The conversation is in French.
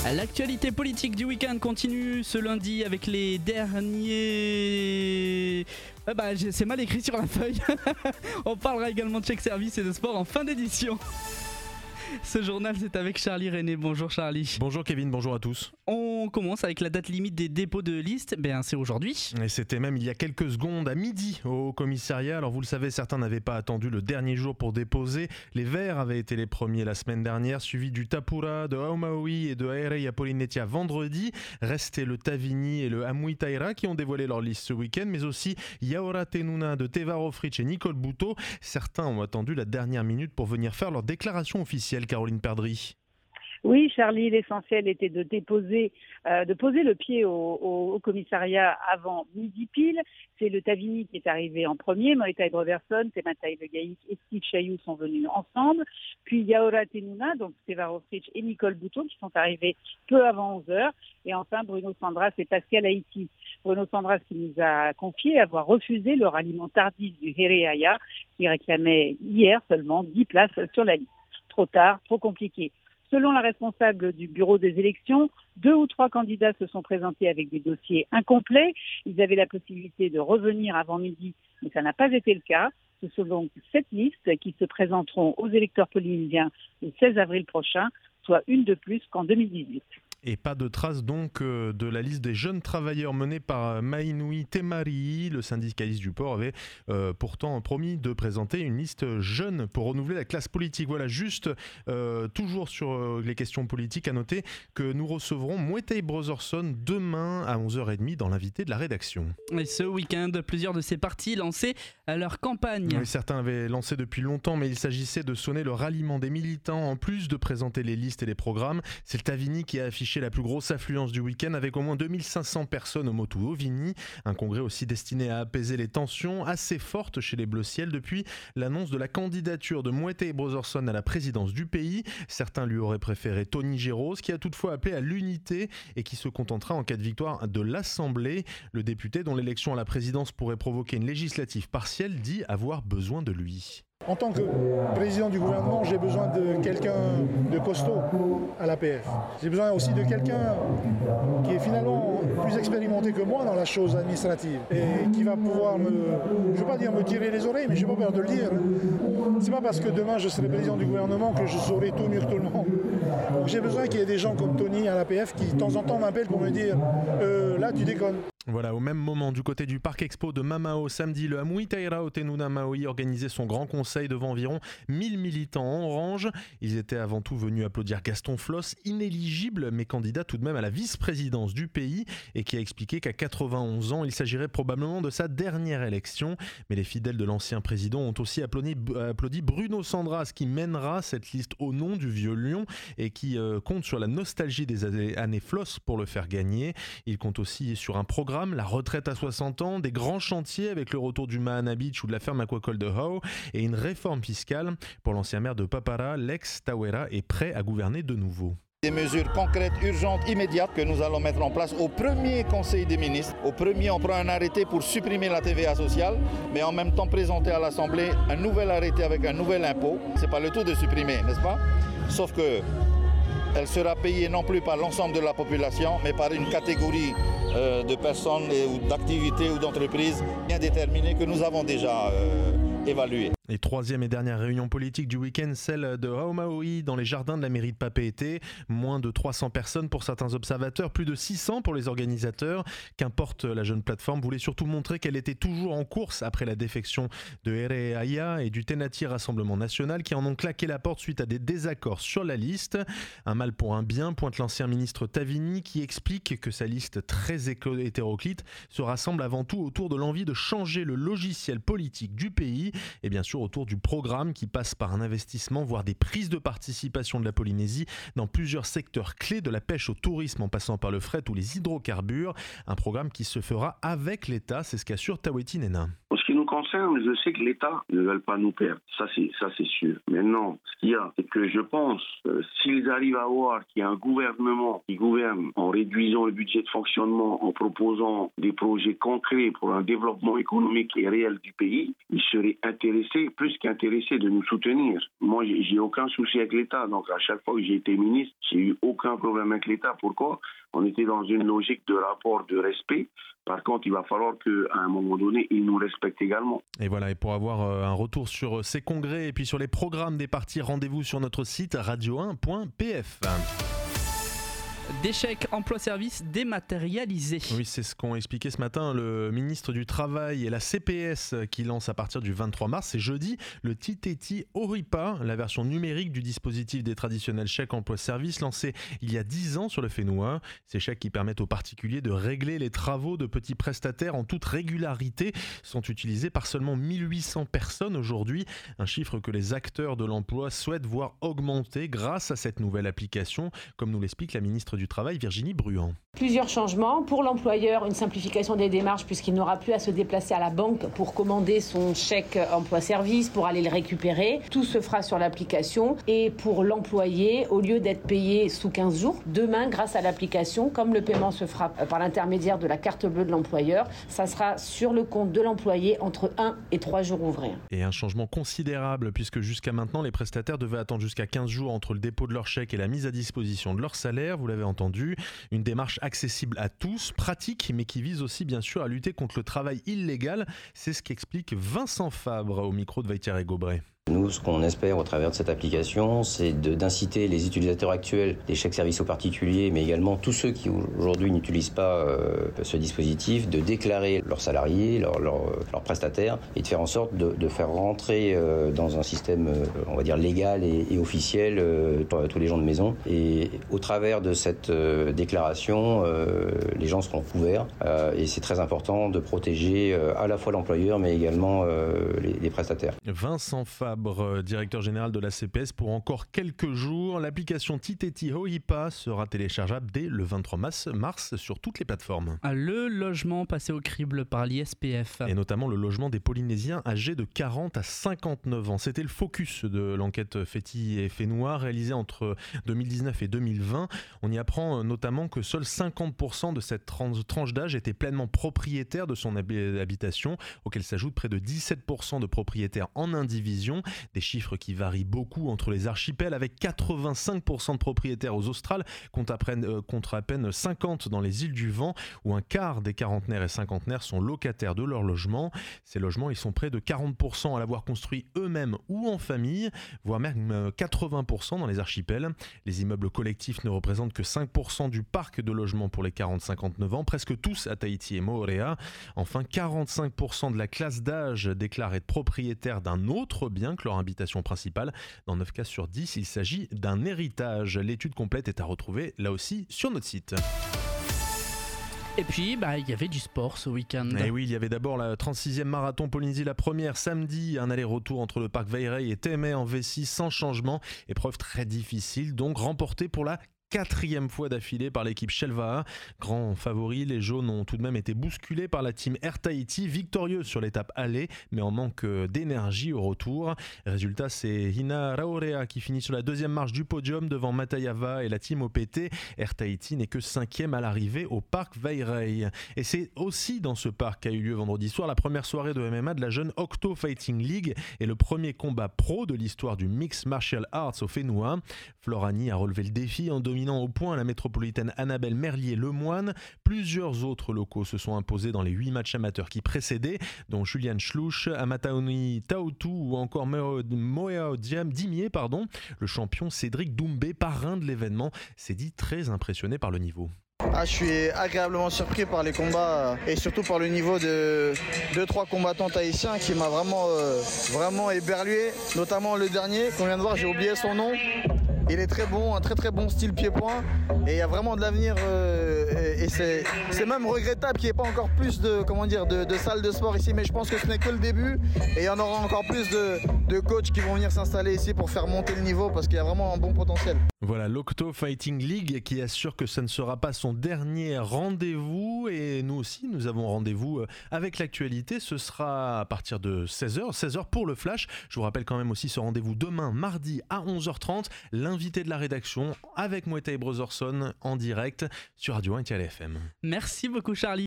L'actualité politique du week-end continue ce lundi avec les derniers... c'est mal écrit sur la feuille. On parlera également de Check Service et de sport en fin d'édition. Ce journal, c'est avec Charlie René. Bonjour Charlie. Bonjour Kevin, bonjour à tous. On commence avec la date limite des dépôts de liste. C'est aujourd'hui. Et c'était même il y a quelques secondes à midi au commissariat. Alors vous le savez, certains n'avaient pas attendu le dernier jour pour déposer. Les Verts avaient été les premiers la semaine dernière, suivis du Tapura, de Aumaoui et de Aerei Apollinetia vendredi. Restaient le Tavini et le Amui Taira qui ont dévoilé leur liste ce week-end, mais aussi Yaora Tenuna de Tevaro Fritsch et Nicole Boutot. Certains ont attendu la dernière minute pour venir faire leur déclaration officielle. Caroline Perdry. Oui, Charlie, l'essentiel était de poser le pied au commissariat avant midi pile. C'est le Tavini qui est arrivé en premier. Moïta Broderson, Tematai Le Gaïk et Steve Chailloux sont venus ensemble. Puis Yaora Tenuna, donc Tevaro Fritsch et Nicole Boutot qui sont arrivés peu avant 11h. Et enfin Bruno Sandras et Pascal Haïti. Bruno Sandras qui nous a confié avoir refusé le ralliement tardif du Hereaya qui réclamait hier seulement 10 places sur la liste. Trop tard, trop compliqué. Selon la responsable du bureau des élections, 2 ou 3 candidats se sont présentés avec des dossiers incomplets. Ils avaient la possibilité de revenir avant midi, mais ça n'a pas été le cas. Ce sont donc 7 listes qui se présenteront aux électeurs polynésiens le 16 avril prochain, soit une de plus qu'en 2018. Et pas de trace donc de la liste des jeunes travailleurs menée par Mainui Temari. Le syndicaliste du port avait pourtant promis de présenter une liste jeune pour renouveler la classe politique. Voilà, juste toujours sur les questions politiques, à noter que nous recevrons Moetai Brotherson demain à 11h30 dans l'invité de la rédaction. Et ce week-end, plusieurs de ces partis lançaient leur campagne. Oui, certains avaient lancé depuis longtemps, mais il s'agissait de sonner le ralliement des militants en plus de présenter les listes et les programmes. C'est le Tavini qui a affiché la plus grosse affluence du week-end avec au moins 2500 personnes au Motu Ovini. Un congrès aussi destiné à apaiser les tensions assez fortes chez les Bleus Ciel depuis l'annonce de la candidature de Moetai Brotherson à la présidence du pays. Certains lui auraient préféré Tony Géros, qui a toutefois appelé à l'unité et qui se contentera en cas de victoire de l'Assemblée. Le député dont l'élection à la présidence pourrait provoquer une législative partielle dit avoir besoin de lui. En tant que président du gouvernement, j'ai besoin de quelqu'un de costaud à l'APF. J'ai besoin aussi de quelqu'un qui est finalement plus expérimenté que moi dans la chose administrative et qui va pouvoir je ne veux pas dire me tirer les oreilles, mais je n'ai pas peur de le dire. C'est pas parce que demain je serai président du gouvernement que je saurai tout mieux que tout le monde. Donc j'ai besoin qu'il y ait des gens comme Tony à l'APF qui de temps en temps m'appellent pour me dire là tu déconnes. Voilà, au même moment, du côté du Parc Expo de Mamao, samedi, le Amui Taira Otenuna Maui organisait son grand conseil devant environ 1000 militants en orange. Ils étaient avant tout venus applaudir Gaston Floss, inéligible mais candidat tout de même à la vice-présidence du pays et qui a expliqué qu'à 91 ans, il s'agirait probablement de sa dernière élection. Mais les fidèles de l'ancien président ont aussi applaudi Bruno Sandras qui mènera cette liste au nom du vieux lion et qui compte sur la nostalgie des années Floss pour le faire gagner. Il compte aussi sur un programme, la retraite à 60 ans, des grands chantiers avec le retour du Mahana Beach ou de la ferme aquacole de Howe et une réforme fiscale. Pour l'ancien maire de Papara, Lex Tawera est prêt à gouverner de nouveau. Des mesures concrètes, urgentes, immédiates que nous allons mettre en place au premier Conseil des ministres. Au premier, on prend un arrêté pour supprimer la TVA sociale, mais en même temps présenter à l'Assemblée un nouvel arrêté avec un nouvel impôt. C'est pas le tout de supprimer, n'est-ce pas? Sauf que elle sera payée non plus par l'ensemble de la population, mais par une catégorie de personnes ou d'activités ou d'entreprises bien déterminées que nous avons déjà évaluées. Et troisième et dernière réunion politique du week-end, celle de Aumaoui dans les jardins de la mairie de Papeete. Moins de 300 personnes pour certains observateurs, plus de 600 pour les organisateurs. Qu'importe, la jeune plateforme voulait surtout montrer qu'elle était toujours en course après la défection de Hereaya et du Tenati Rassemblement National qui en ont claqué la porte suite à des désaccords sur la liste. Un mal pour un bien, pointe l'ancien ministre Tavini qui explique que sa liste très hétéroclite se rassemble avant tout autour de l'envie de changer le logiciel politique du pays et bien sûr autour du programme qui passe par un investissement, voire des prises de participation de la Polynésie dans plusieurs secteurs clés de la pêche au tourisme en passant par le fret ou les hydrocarbures. Un programme qui se fera avec l'État, c'est ce qu'assure Taweti Nena. En ce qui nous concerne, je sais que l'État ne veut pas nous perdre. Ça, c'est sûr. Maintenant, ce qu'il y a, c'est que je pense, s'ils arrivent à voir qu'il y a un gouvernement qui gouverne en réduisant le budget de fonctionnement, en proposant des projets concrets pour un développement économique et réel du pays, ils seraient intéressés est plus qu'intéressé de nous soutenir. Moi, j'ai aucun souci avec l'État. Donc, à chaque fois que j'ai été ministre, j'ai eu aucun problème avec l'État. Pourquoi ? On était dans une logique de rapport de respect. Par contre, il va falloir qu'à un moment donné, ils nous respectent également. Et voilà, et pour avoir un retour sur ces congrès et puis sur les programmes des partis, rendez-vous sur notre site radio1.pf. Des chèques emploi-service dématérialisés. Oui, c'est ce qu'ont expliqué ce matin le ministre du Travail et la CPS qui lance à partir du 23 mars, c'est jeudi, le Titeti Oripa, la version numérique du dispositif des traditionnels chèques emploi-service lancé il y a 10 ans sur le Fénois. Ces chèques qui permettent aux particuliers de régler les travaux de petits prestataires en toute régularité sont utilisés par seulement 1800 personnes aujourd'hui, un chiffre que les acteurs de l'emploi souhaitent voir augmenter grâce à cette nouvelle application, comme nous l'explique la ministre du Travail, Virginie Bruand. Plusieurs changements. Pour l'employeur, une simplification des démarches puisqu'il n'aura plus à se déplacer à la banque pour commander son chèque emploi-service, pour aller le récupérer. Tout se fera sur l'application. Et pour l'employé, au lieu d'être payé sous 15 jours, demain, grâce à l'application, comme le paiement se fera par l'intermédiaire de la carte bleue de l'employeur, ça sera sur le compte de l'employé entre 1 et 3 jours ouvrés. Et un changement considérable puisque jusqu'à maintenant, les prestataires devaient attendre jusqu'à 15 jours entre le dépôt de leur chèque et la mise à disposition de leur salaire. Vous l'avez entendu, une démarche accessible à tous, pratique, mais qui vise aussi bien sûr à lutter contre le travail illégal. C'est ce qu'explique Vincent Fabre au micro de Vaitier et Gobret. Nous, ce qu'on espère au travers de cette application, c'est d'inciter les utilisateurs actuels des chèques services aux particuliers, mais également tous ceux qui aujourd'hui n'utilisent pas ce dispositif, de déclarer leurs salariés, leurs prestataires, et de faire en sorte de faire rentrer dans un système, on va dire, légal et officiel tous les gens de maison. Et au travers de cette déclaration, les gens seront couverts. Et c'est très important de protéger à la fois l'employeur, mais également les prestataires. Vincent Fabre, directeur général de la CPS, pour encore quelques jours. L'application Titeti Oripa sera téléchargeable dès le 23 mars sur toutes les plateformes. Le logement passé au crible par l'ISPF. Et notamment le logement des Polynésiens âgés de 40 à 59 ans. C'était le focus de l'enquête Fétis et Fénois réalisée entre 2019 et 2020. On y apprend notamment que seuls 50% de cette tranche d'âge étaient pleinement propriétaires de son habitation, auquel s'ajoutent près de 17% de propriétaires en indivision. Des chiffres qui varient beaucoup entre les archipels, avec 85% de propriétaires aux Australes contre à peine 50 dans les îles du Vent, où un quart des quarantenaires et cinquantenaires sont locataires de leur logement. Ces logements, ils sont près de 40% à l'avoir construit eux-mêmes ou en famille, voire même 80% dans les archipels. Les immeubles collectifs ne représentent que 5% du parc de logements pour les 40-59 ans, presque tous à Tahiti et Moorea. Enfin, 45% de la classe d'âge déclarent être propriétaires d'un autre bien que leur habitation principale. Dans 9 cas sur 10, il s'agit d'un héritage. L'étude complète est à retrouver là aussi sur notre site. Et puis, il y avait du sport ce week-end. Et oui, il y avait d'abord la 36e marathon Polynésie, la première samedi, un aller-retour entre le parc Vairai et Témé en V6 sans changement. Épreuve très difficile, donc remportée pour la 4e fois d'affilée par l'équipe Shelvaha. Grand favori, les jaunes ont tout de même été bousculés par la team Air Tahiti, victorieuse sur l'étape aller, mais en manque d'énergie au retour. Résultat, c'est Hina Raorea qui finit sur la 2e marche du podium devant Matayava et la team OPT. Air Tahiti n'est que 5e à l'arrivée au parc Vairai. Et c'est aussi dans ce parc qu'a eu lieu vendredi soir la première soirée de MMA de la jeune Octo Fighting League et le premier combat pro de l'histoire du Mixed Martial Arts au Fénois. Florani a relevé le défi en dominant au point la métropolitaine Annabelle Merlier-Lemoine. Plusieurs autres locaux se sont imposés dans les 8 matchs amateurs qui précédaient, dont Julian Schlouch, Amataoni Taotu ou encore Moea Dimier. Le champion Cédric Doumbé, parrain de l'événement, s'est dit très impressionné par le niveau. Je suis agréablement surpris par les combats et surtout par le niveau de 2-3 combattants tahitiens qui m'a vraiment éberlué, notamment le dernier qu'on vient de voir, j'ai oublié son nom. Il est très bon, un très bon style pied-point et il y a vraiment de l'avenir et c'est même regrettable qu'il n'y ait pas encore plus de salles de sport ici, mais je pense que ce n'est que le début et il y en aura encore plus de coachs qui vont venir s'installer ici pour faire monter le niveau parce qu'il y a vraiment un bon potentiel. Voilà, l'Octo Fighting League qui assure que ça ne sera pas son dernier rendez-vous et nous aussi nous avons rendez-vous avec l'actualité. Ce sera à partir de 16h pour le Flash. Je vous rappelle quand même aussi ce rendez-vous demain mardi à 11h30. L'invité de la rédaction avec Moetai Brotherson en direct sur Radio 1 FM. Merci beaucoup Charlie.